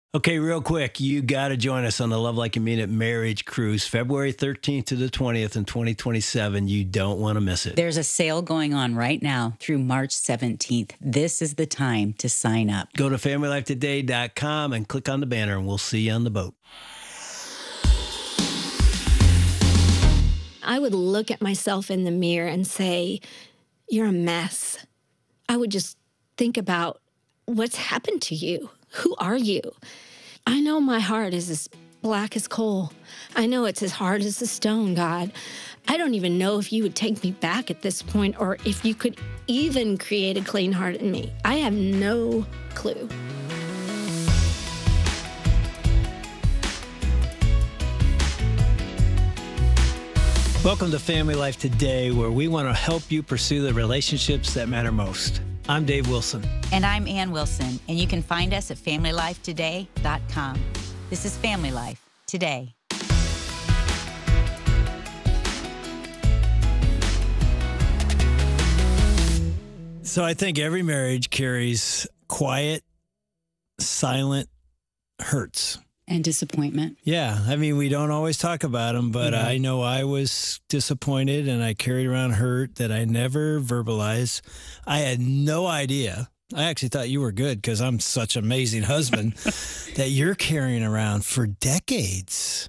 Okay, real quick, you got to join us on the Love Like You Mean It Marriage Cruise, February 13th to the 20th in 2027. You don't want to miss it. There's a sale going on right now through March 17th. This is the time to sign up. Go to familylifetoday.com and click on the banner, and we'll see you on the boat. I would look at myself in the mirror and say, you're a mess. I would just think about what's happened to you. Who are you? I know my heart is as black as coal. I know it's as hard as a stone, God. I don't even know if you would take me back at this point or if you could even create a clean heart in me. I have no clue. Welcome to Family Life Today, where we want to help you pursue the relationships that matter most. I'm Dave Wilson. And I'm Ann Wilson, and you can find us at familylifetoday.com. This is Family Life Today. So I think every marriage carries quiet, silent hurts. And disappointment. Yeah. I mean, we don't always talk about them, but I know I was disappointed and I carried around hurt that I never verbalized. I had no idea. I actually thought you were good because I'm such an amazing husband that you're carrying around for decades.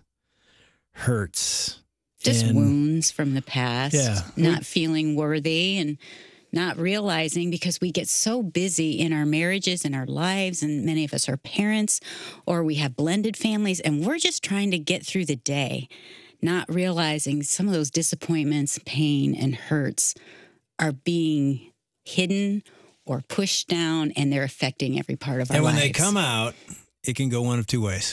Hurts. Just wounds from the past. Yeah. Not feeling worthy and not realizing, because we get so busy in our marriages and our lives, and many of us are parents or we have blended families, and we're just trying to get through the day, not realizing some of those disappointments, pain, and hurts are being hidden or pushed down, and they're affecting every part of our lives. And when they come out, it can go one of two ways.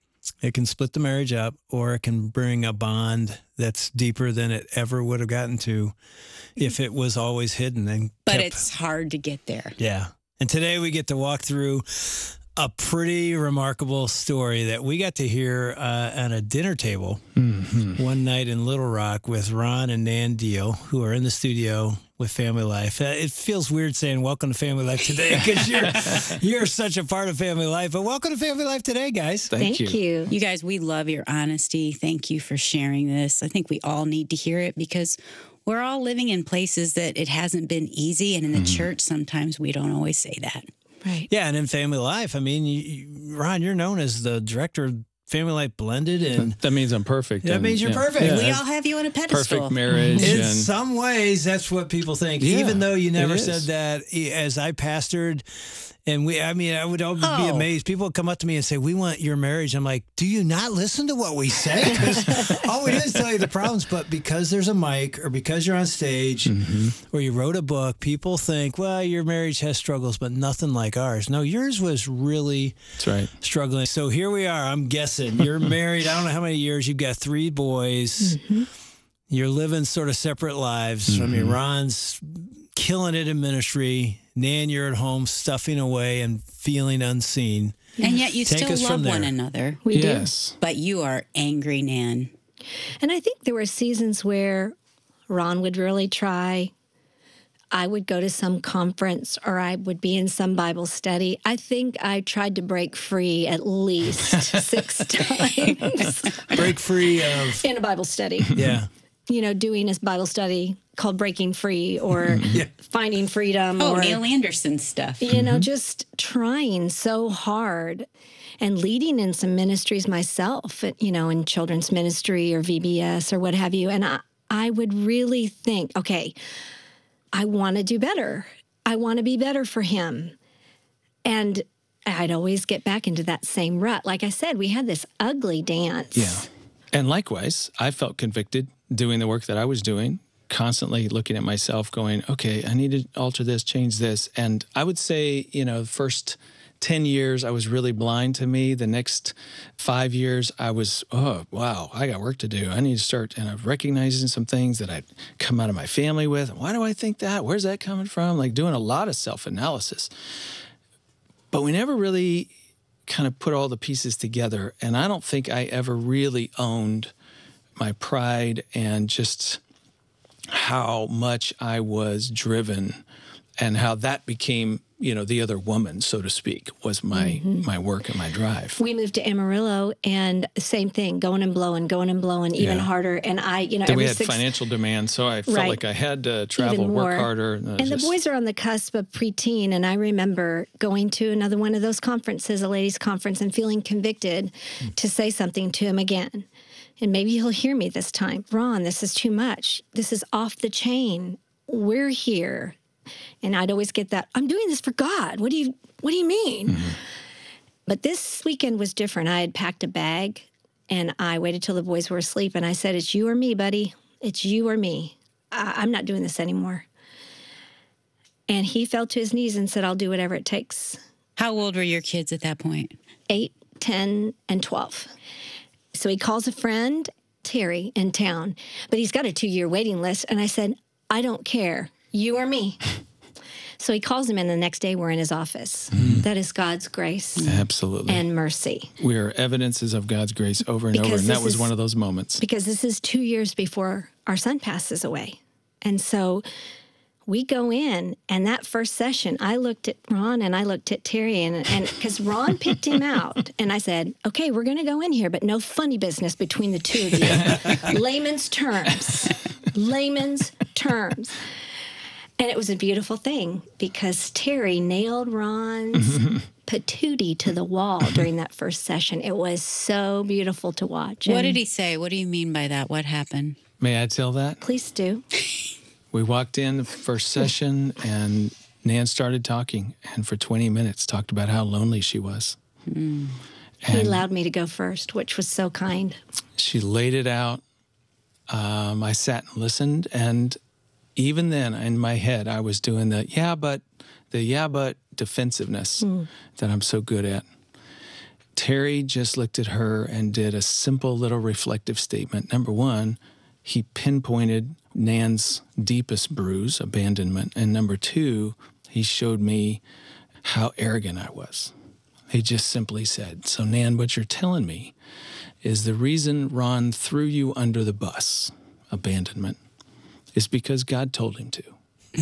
It can split the marriage up, or it can bring a bond that's deeper than it ever would have gotten to if it was always hidden. But it's hard to get there. Yeah. And today we get to walk through a pretty remarkable story that we got to hear at a dinner table one night in Little Rock with Ron and Nan Deal, who are in the studio with Family Life. It feels weird saying welcome to Family Life Today because you're such a part of Family Life. But welcome to Family Life Today, guys. Thank you. You guys, we love your honesty. Thank you for sharing this. I think we all need to hear it because we're all living in places that it hasn't been easy. And in the church, sometimes we don't always say that. Right. Yeah, and in Family Life, I mean, Ron, you're known as the director of Family Life Blended, and that means I'm perfect. That means you're perfect. Yeah. We all have you on a pedestal. Perfect marriage. In some ways, that's what people think. Yeah, even though you never said that, as I pastored, and I would always be amazed. People would come up to me and say, "We want your marriage." I'm like, "Do you not listen to what we say?" Because all we do is tell you the problems. But because there's a mic, or because you're on stage, or you wrote a book, people think, "Well, your marriage has struggles, but nothing like ours." No, yours was really struggling. So here we are. I'm guessing you're married. I don't know how many years. You've got 3 boys. You're living sort of separate lives. I mean, Ron's killing it in ministry. Nan, you're at home stuffing away and feeling unseen. And yet you still love one another. We do. But you are angry, Nan. And I think there were seasons where Ron would really try. I would go to some conference or I would be in some Bible study. I think I tried to break free at least 6 times. Break free of? In a Bible study. Yeah. You know, doing a Bible study called Breaking Free or Finding Freedom. Or Neil Anderson stuff. You know, just trying so hard and leading in some ministries myself, you know, in children's ministry or VBS or what have you. And I would really think, okay, I want to do better. I want to be better for him. And I'd always get back into that same rut. Like I said, we had this ugly dance. Yeah. And likewise, I felt convicted doing the work that I was doing, constantly looking at myself going, okay, I need to alter this, change this. And I would say, you know, the first 10 years, I was really blind to me. The next 5 years, I was, oh, wow, I got work to do. I need to start recognizing some things that I'd come out of my family with. Why do I think that? Where's that coming from? Like doing a lot of self-analysis. But we never really kind of put all the pieces together. And I don't think I ever really owned my pride and just how much I was driven and how that became the other woman, so to speak, was my work and my drive. We moved to Amarillo, and same thing, going and blowing, even harder. And then we had financial demands, so I felt like I had to travel, work harder. And the boys are on the cusp of preteen, and I remember going to another one of those conferences, a ladies' conference, and feeling convicted to say something to him again. And maybe he'll hear me this time. Ron, this is too much. This is off the chain. We're here. And I'd always get that, I'm doing this for God. What do you mean? But this weekend was different. I had packed a bag, and I waited till the boys were asleep, and I said, it's you or me, buddy. It's you or me. I'm not doing this anymore. And he fell to his knees and said, I'll do whatever it takes. How old were your kids at that point? 8, 10, and 12. So he calls a friend, Terry, in town, but he's got a 2-year waiting list. And I said, I don't care, you or me. So he calls him in the next day. We're in his office. That is God's grace. Absolutely. And mercy. We are evidences of God's grace over and over. And that was one of those moments. Because this is 2 years before our son passes away. And so we go in, and that first session, I looked at Ron and I looked at Terry, and because Ron picked him out, and I said, okay, we're going to go in here, but no funny business between the two of you. Layman's terms. Layman's terms. And it was a beautiful thing because Terry nailed Ron's patootie to the wall during that first session. It was so beautiful to watch. What did he say? What do you mean by that? What happened? May I tell that? Please do. We walked in the first session, and Nan started talking, and for 20 minutes talked about how lonely she was. He allowed me to go first, which was so kind. She laid it out. I sat and listened, and even then, in my head, I was doing the yeah, but defensiveness that I'm so good at. Terry just looked at her and did a simple little reflective statement. Number one, he pinpointed Nan's deepest bruise, abandonment. And number two, he showed me how arrogant I was. He just simply said, so Nan, what you're telling me is the reason Ron threw you under the bus, abandonment, is because God told him to.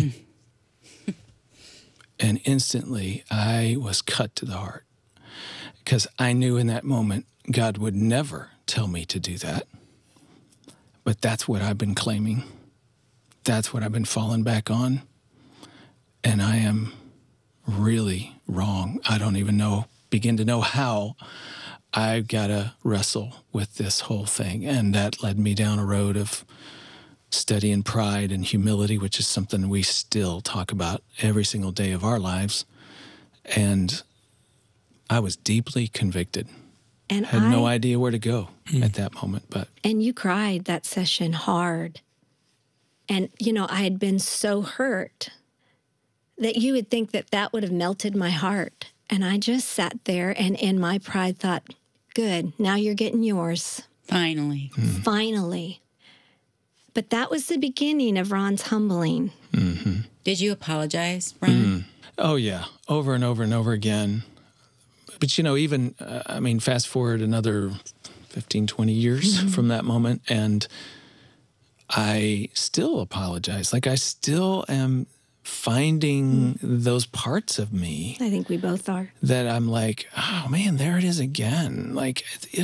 And instantly, I was cut to the heart because I knew in that moment God would never tell me to do that. But that's what I've been claiming. That's what I've been falling back on. And I am really wrong. I don't even begin to know how I've got to wrestle with this whole thing. And that led me down a road of studying pride and humility, which is something we still talk about every single day of our lives. And I was deeply convicted. And had no idea where to go at that moment. And you cried that session hard. And, I had been so hurt that you would think that would have melted my heart. And I just sat there and in my pride thought, good, now you're getting yours. Finally. Finally. But that was the beginning of Ron's humbling. Did you apologize, Ron? Oh, yeah. Over and over and over again. But, even, fast forward another 15, 20 years from that moment, and I still apologize. Like, I still am finding those parts of me. I think we both are. That I'm like, oh, man, there it is again. Like,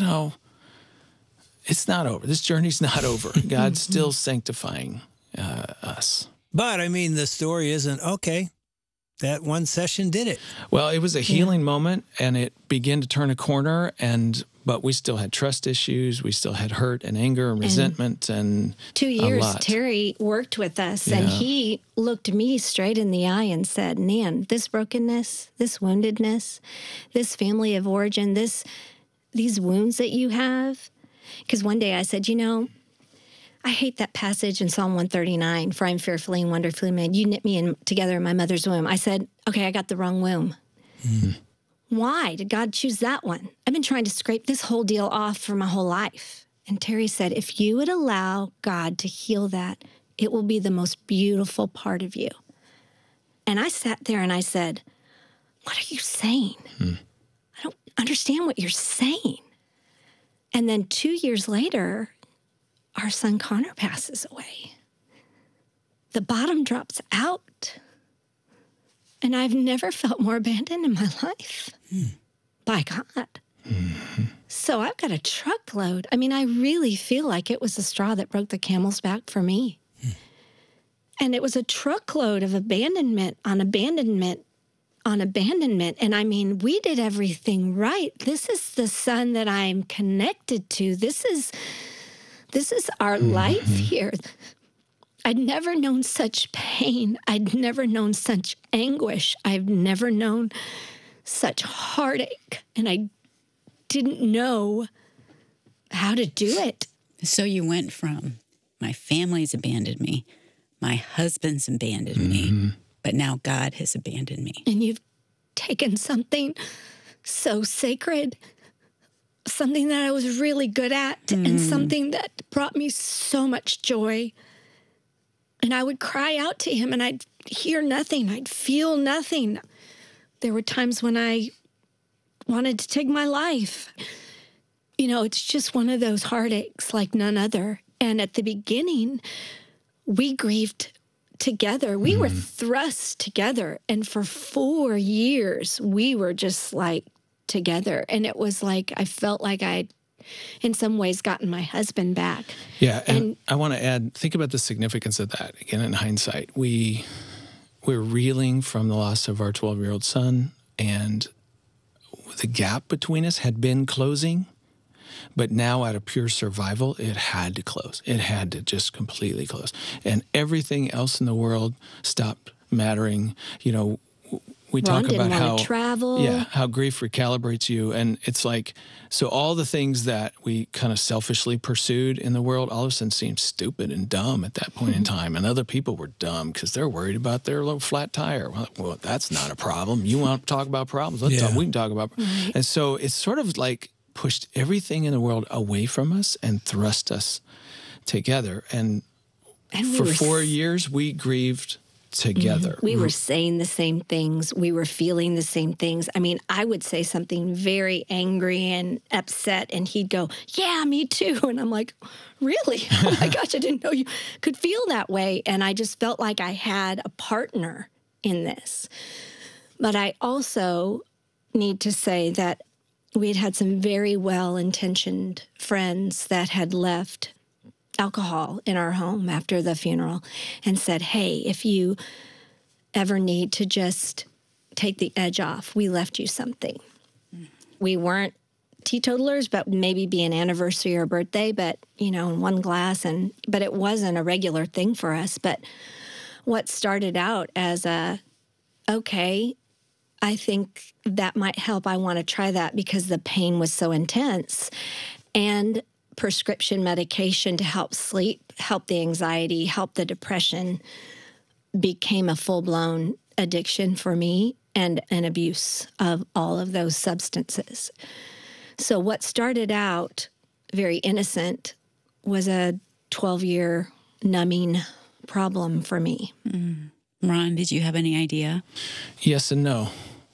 it's not over. This journey's not over. God's still sanctifying us. But, the story isn't, okay, that one session did it. Well, it was a healing moment, and it began to turn a corner, but we still had trust issues. We still had hurt and anger and resentment and 2 years, Terry worked with us, and he looked me straight in the eye and said, Nan, this brokenness, this woundedness, this family of origin, these wounds that you have. Because one day I said, I hate that passage in Psalm 139, for I'm fearfully and wonderfully made. You knit me together in my mother's womb. I said, okay, I got the wrong womb. Why did God choose that one? I've been trying to scrape this whole deal off for my whole life. And Terry said, if you would allow God to heal that, it will be the most beautiful part of you. And I sat there and I said, what are you saying? I don't understand what you're saying. And then 2 years later, our son Connor passes away. The bottom drops out. And I've never felt more abandoned in my life by God. Mm-hmm. So I've got a truckload. I mean, I really feel like it was the straw that broke the camel's back for me. And it was a truckload of abandonment on abandonment on abandonment. And I mean, we did everything right. This is the son that I'm connected to. This is our life here. I'd never known such pain. I'd never known such anguish. I've never known such heartache. And I didn't know how to do it. So you went from, my family's abandoned me, my husband's abandoned me, but now God has abandoned me. And you've taken something so sacred, something that I was really good at, and something that brought me so much joy. And I would cry out to him, and I'd hear nothing. I'd feel nothing. There were times when I wanted to take my life. You know, it's just one of those heartaches like none other. And at the beginning, we grieved together. We were thrust together. And for 4 years, we were just like together. And it was like, I felt like I'd, in some ways, gotten my husband back. Yeah. And I want to add, think about the significance of that. Again, in hindsight, we're reeling from the loss of our 12-year-old son, and the gap between us had been closing. But now, out of pure survival, it had to close. It had to just completely close. And everything else in the world stopped mattering. You know, we Ron talk about how travel. Yeah, how grief recalibrates you. And it's like, so all the things that we kind of selfishly pursued in the world all of a sudden seemed stupid and dumb at that point in time. And other people were dumb because they're worried about their little flat tire. Well, that's not a problem. You want to talk about problems? Let's talk. We can talk about. Right. And so it's sort of like pushed everything in the world away from us and thrust us together. And for 4 years, we grieved together. We were saying the same things. We were feeling the same things. I mean, I would say something very angry and upset, and he'd go, yeah, me too. And I'm like, really? Oh my gosh, I didn't know you could feel that way. And I just felt like I had a partner in this. But I also need to say that we had had some very well-intentioned friends that had left alcohol in our home after the funeral and said, hey, if you ever need to just take the edge off, we left you something. We weren't teetotalers, but maybe be an anniversary or birthday, but, you know, in one glass. But it wasn't a regular thing for us. But what started out as okay, I think that might help. I want to try that because the pain was so intense. And prescription medication to help sleep, help the anxiety, help the depression became a full-blown addiction for me and an abuse of all of those substances. So what started out very innocent was a 12-year numbing problem for me. Ron, did you have any idea? Yes and no.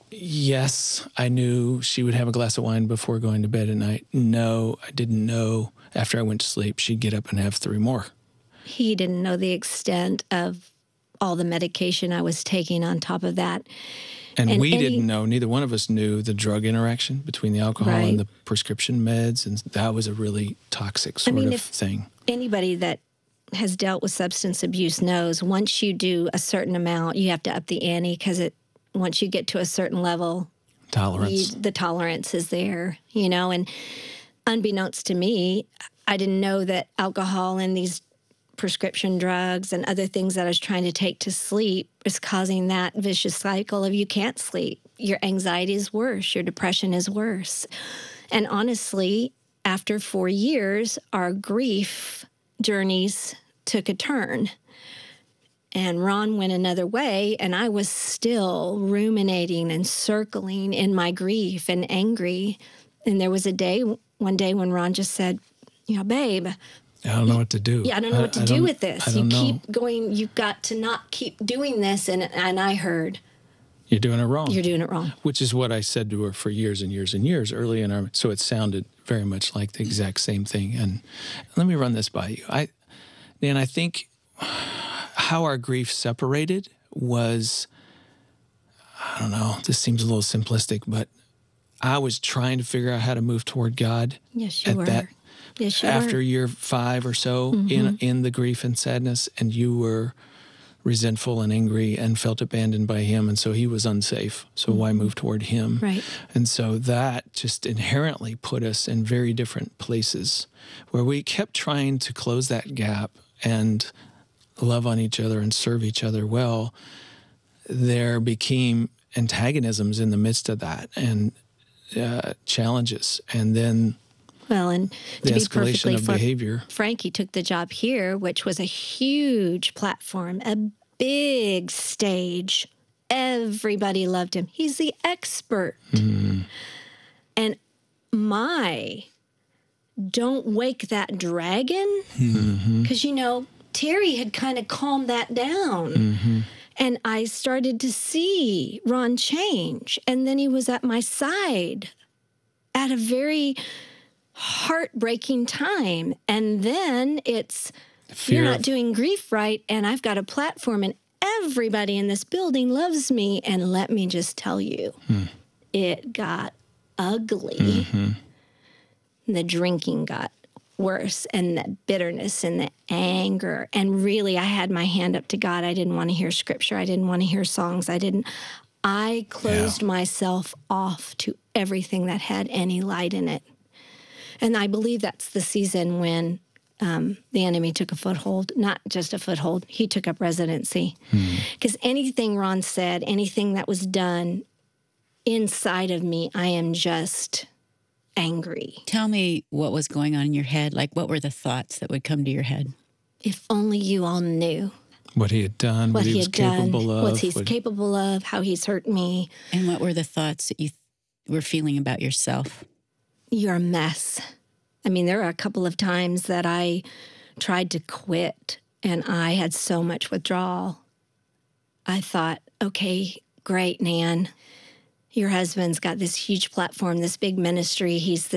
Yes, I knew she would have a glass of wine before going to bed at night. No, I didn't know after I went to sleep she'd get up and have 3 more. He didn't know the extent of all the medication I was taking on top of that. And we didn't know, neither one of us knew the drug interaction between the alcohol and the prescription meds, and that was a really toxic sort of thing. Anybody that has dealt with substance abuse knows once you do a certain amount, you have to up the ante because once you get to a certain level, the tolerance is there, you know. And unbeknownst to me, I didn't know that alcohol and these prescription drugs and other things that I was trying to take to sleep is causing that vicious cycle of you can't sleep. Your anxiety is worse. Your depression is worse. And honestly, after 4 years, our grief journeys took a turn. And Ron went another way, and I was still ruminating and circling in my grief and angry. And there was one day when Ron just said, you know, babe, I don't know what to do. Yeah, I don't know what to do with this. You keep going, you've got to not keep doing this. And I heard, you're doing it wrong. You're doing it wrong. Which is what I said to her for years and years and years early in our, so it sounded very much like the exact same thing. And let me run this by you. I think how our grief separated was I don't know, this seems a little simplistic, but I was trying to figure out how to move toward God. Yes, you were. Yes, you after were. year 5 or so in the grief and sadness, and you were resentful and angry and felt abandoned by him, and so he was unsafe. So why move toward him? Right. And so that just inherently put us in very different places where we kept trying to close that gap and love on each other and serve each other well. There became antagonisms in the midst of that and challenges, and then and the to be escalation perfectly of behavior. Frankie took the job here, which was a huge platform, a big stage. Everybody loved him. He's the expert. And my don't wake that dragon, because, Terry had kind of calmed that down. And I started to see Ron change. And then he was at my side at a very heartbreaking time. And then it's, you're not doing grief right, and I've got a platform, and everybody in this building loves me. And let me just tell you, it got ugly. The drinking got worse, and the bitterness and the anger. And really, I had my hand up to God. I didn't want to hear scripture. I didn't want to hear songs. I closed myself off to everything that had any light in it. And I believe that's the season when the enemy took a foothold, not just a foothold, he took up residency. Because anything Ron said, anything that was done inside of me, I am just angry. Tell me what was going on in your head. Like, what were the thoughts that would come to your head? If only you all knew. What he had done, what he was capable of. What he's capable of, how he's hurt me. And what were the thoughts that you were feeling about yourself? You're a mess. I mean, there were a couple of times that I tried to quit, and I had so much withdrawal. I thought, okay, great, Nan. Your husband's got this huge platform, this big ministry.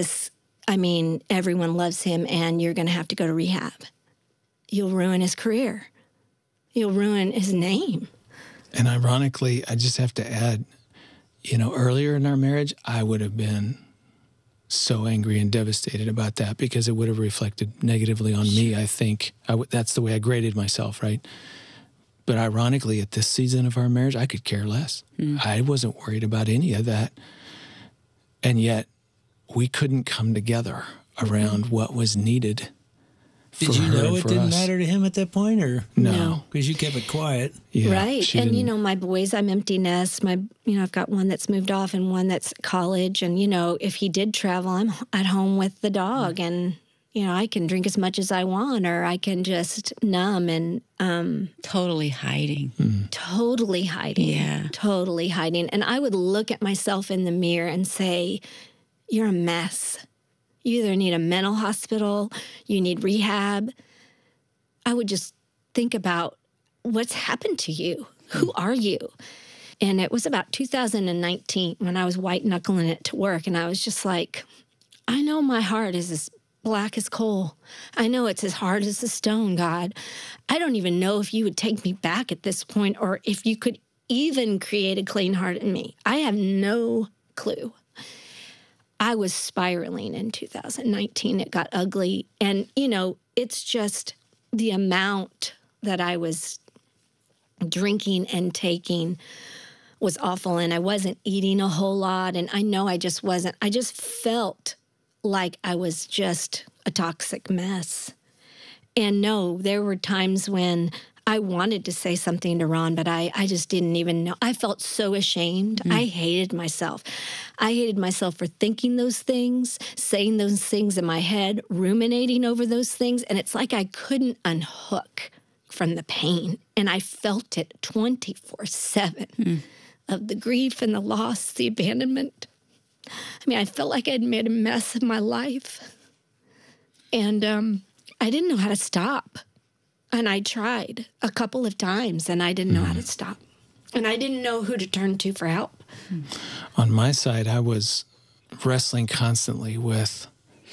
Everyone loves him, and you're going to have to go to rehab. You'll ruin his career. You'll ruin his name. And ironically, I just have to add, earlier in our marriage, I would have been so angry and devastated about that because it would have reflected negatively on me, I think. That's the way I graded myself, right? But ironically, at this season of our marriage, I could care less. I wasn't worried about any of that. And yet, we couldn't come together around what was needed. Did you know it didn't matter to him at that point, or no? Because you kept it quiet, right? And my boys, I'm empty nest. I've got one that's moved off and one that's college. And if he did travel, I'm at home with the dog, and I can drink as much as I want, or I can just numb and totally hiding. Totally hiding. Yeah, totally hiding. And I would look at myself in the mirror and say, "You're a mess. You either need a mental hospital, you need rehab." I would just think about what's happened to you. Who are you? And it was about 2019 when I was white knuckling it to work. And I was just like, I know my heart is as black as coal. I know it's as hard as a stone, God. I don't even know if you would take me back at this point, or if you could even create a clean heart in me. I have no clue. I was spiraling in 2019. It got ugly. And, it's just the amount that I was drinking and taking was awful. And I wasn't eating a whole lot. And I know I just wasn't. I just felt like I was just a toxic mess. And no, there were times when I wanted to say something to Ron, but I just didn't even know. I felt so ashamed. I hated myself. I hated myself for thinking those things, saying those things in my head, ruminating over those things. And it's like I couldn't unhook from the pain. And I felt it 24/7 of the grief and the loss, the abandonment. I felt like I'd made a mess of my life. And I didn't know how to stop. And I tried a couple of times, and I didn't know how to stop. And I didn't know who to turn to for help. On my side, I was wrestling constantly with,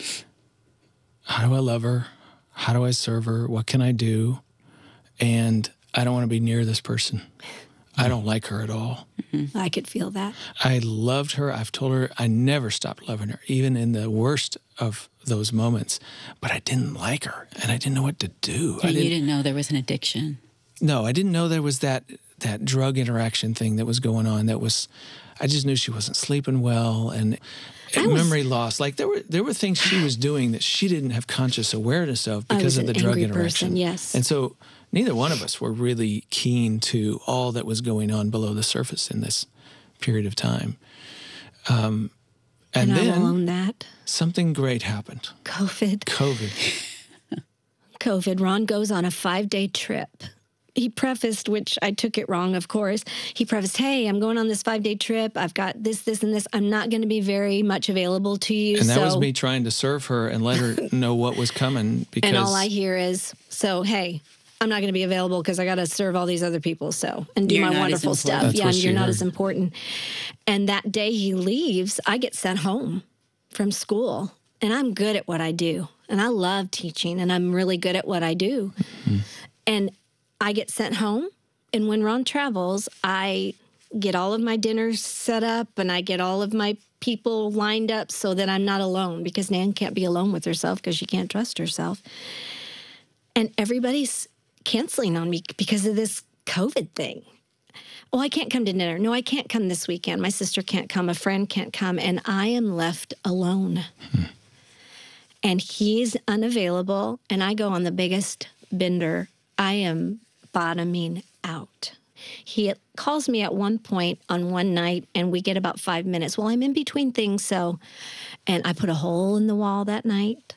how do I love her? How do I serve her? What can I do? And I don't want to be near this person. I don't like her at all. I could feel that. I loved her. I've told her I never stopped loving her, even in the worst of those moments. But I didn't like her, and I didn't know what to do. And you didn't know there was an addiction. No, I didn't know there was that drug interaction thing that was going on. I just knew she wasn't sleeping well, and memory loss. Like there were things she was doing that she didn't have conscious awareness of because of the drug interaction. Person, yes. And so neither one of us were really keen to all that was going on below the surface in this period of time. And then I will own that. Something great happened. COVID. Ron goes on a 5-day trip. He prefaced, which I took it wrong, of course. He prefaced, hey, I'm going on this 5-day trip. I've got this, and this. I'm not going to be very much available to you. And that was me trying to serve her and let her know what was coming. And all I hear is, hey, I'm not going to be available because I got to serve all these other people, and do my wonderful stuff. Yeah, and you're not as important. And that day he leaves, I get sent home from school, and I'm good at what I do. And I love teaching, and I'm really good at what I do. Mm-hmm. And I get sent home, and when Ron travels, I get all of my dinners set up, and I get all of my people lined up so that I'm not alone, because Nan can't be alone with herself because she can't trust herself. And everybody's canceling on me because of this COVID thing. Oh, I can't come to dinner. No, I can't come this weekend. My sister can't come. A friend can't come. And I am left alone. And he's unavailable, and I go on the biggest bender. I am bottoming out. He calls me at one point on one night, and we get about 5 minutes. Well, I'm in between things, and I put a hole in the wall that night.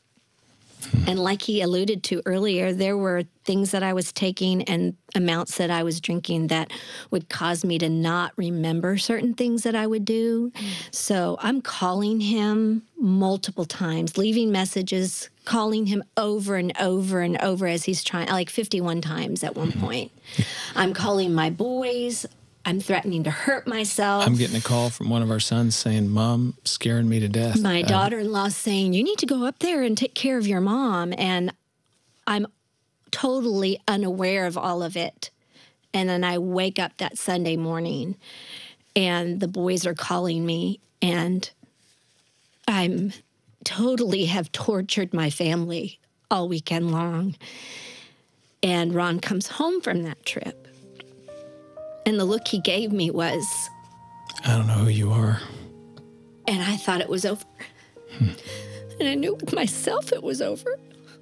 And like he alluded to earlier, there were things that I was taking and amounts that I was drinking that would cause me to not remember certain things that I would do. So I'm calling him multiple times, leaving messages, calling him over and over and over as he's trying, like 51 times at one point. I'm calling my boys. I'm threatening to hurt myself. I'm getting a call from one of our sons saying, Mom, scaring me to death. My daughter-in-law saying, you need to go up there and take care of your mom. And I'm totally unaware of all of it. And then I wake up that Sunday morning, and the boys are calling me, and I'm totally have tortured my family all weekend long. And Ron comes home from that trip. And the look he gave me was, I don't know who you are. And I thought it was over. And I knew with myself it was over.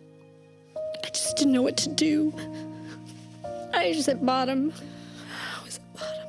I just didn't know what to do. I was at bottom. I was at bottom.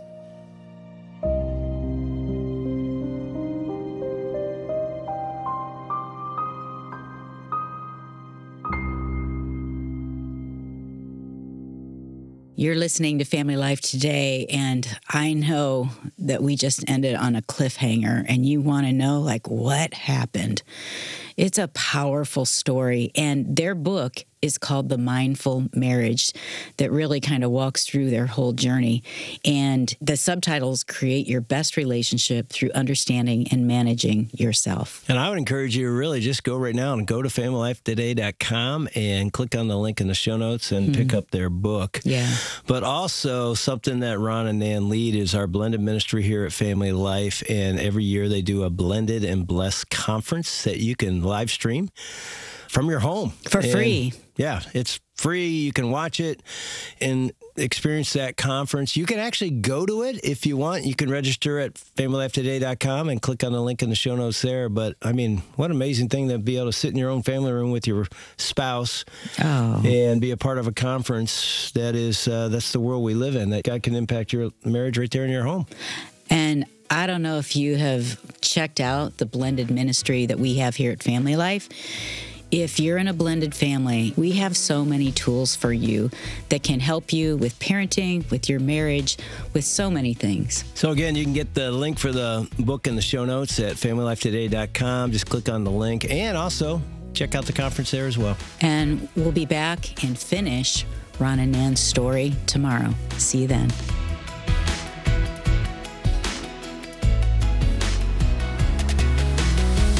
You're listening to Family Life Today, and I know that we just ended on a cliffhanger, and you want to know, what happened. It's a powerful story, and their book is called The Mindful Marriage, that really kind of walks through their whole journey. And the subtitles create your best relationship through understanding and managing yourself. And I would encourage you to really just go right now and go to familylifetoday.com and click on the link in the show notes and pick up their book. Yeah. But also something that Ron and Nan lead is our blended ministry here at Family Life. And every year they do a Blended and Blessed conference that you can live stream from your home. For free. Yeah, it's free. You can watch it and experience that conference. You can actually go to it if you want. You can register at familylifetoday.com and click on the link in the show notes there. But, I mean, what an amazing thing to be able to sit in your own family room with your spouse and be a part of a conference that is, that's the world we live in, that God can impact your marriage right there in your home. And I don't know if you have checked out the blended ministry that we have here at Family Life. If you're in a blended family, we have so many tools for you that can help you with parenting, with your marriage, with so many things. So again, you can get the link for the book in the show notes at familylifetoday.com. Just click on the link and also check out the conference there as well. And we'll be back and finish Ron and Nan's story tomorrow. See you then.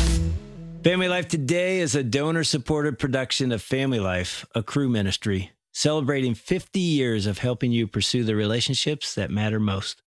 Family Life Today is a donor-supported production of Family Life, a Cru ministry. celebrating 50 years of helping you pursue the relationships that matter most.